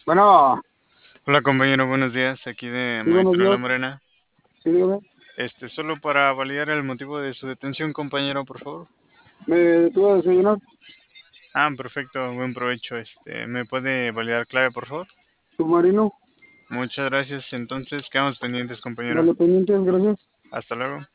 Bueno, Hola compañero, buenos días, aquí de sí, buenos Maestro La días. Morena. Sí, dígame. Solo para validar el motivo de su detención, compañero, por favor. ¿Me detuve a desayunar? Ah, perfecto, buen provecho. ¿Me puede validar clave, por favor? Submarino. Muchas gracias. Entonces, quedamos pendientes, compañero. Dale pendientes, gracias. Hasta luego.